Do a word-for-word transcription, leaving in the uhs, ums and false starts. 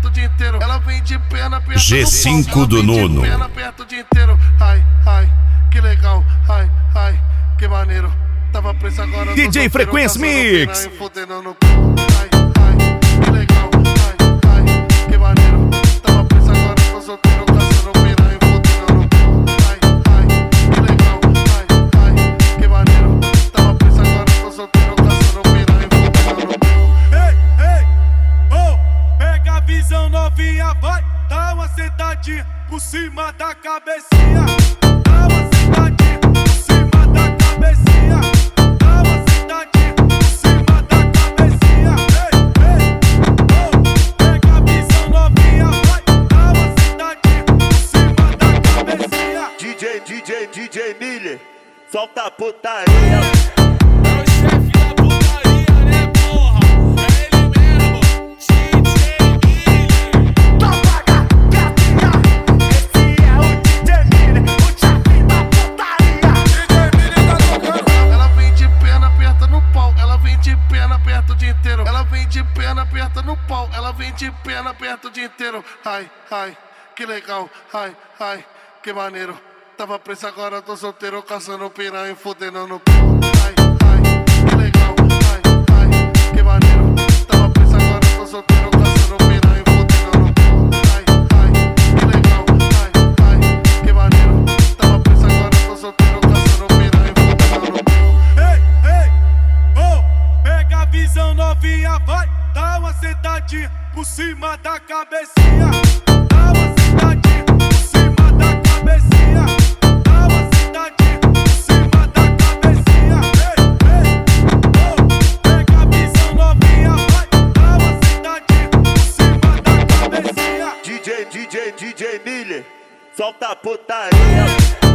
o dia inteiro. Ela vem de perna, perna G cinco do Nuno. perna perto o dia inteiro. Ai, ai, que legal. Ai, ai, que maneiro. Tava preso agora. D J Frequência Mix. Fudendo no cu. Ai, ai, que legal. Ai, ai, que maneiro. Tava preso agora, tô solteiro, caçando piranha, fudendo no cu. Ai, ai, que legal. Ai, ai, que maneiro. Tava preso agora, tô solteiro, caçando piranha, fudendo no cu. Ei, ei, oh, pega a visão novinha, vai, dá uma sentadinha por cima da cabecinha. Dá uma sentadinha por cima da cabecinha. Dá uma sentadinha por cima da cabecinha. Ei, ei, oh, pega a visão novinha, vai, dá uma sentadinha por cima da cabecinha. D J, D J, D J Miller, solta a putaria. Ela vem de perna aperta no pau, ela vem de perna aperta o dia inteiro. Ai, ai, que legal. Ai, ai, que maneiro. Tava preso agora, tô solteiro, caçando piranha, fudendo no cu. Ai, ai, que legal. Ai, ai, que maneiro. Tava preso agora, tô solteiro, caçando piranha, fudendo no cu. Ai, ai, que legal. Ai, ai, que maneiro. Tava preso agora, tô solteiro, caçando piranha, fudendo no cu. Ei, ei, oh, pega a visão novinha, vai, dá uma sentadinha por cima da cabecinha. Dá uma sentadinha por cima da cabecinha. Dá uma sentadinha por cima da cabecinha. Ei, ei, oh, pega a visão novinha, vai, dá uma sentadinha por cima da cabecinha. D J, D J, D J Miller, solta a putaria.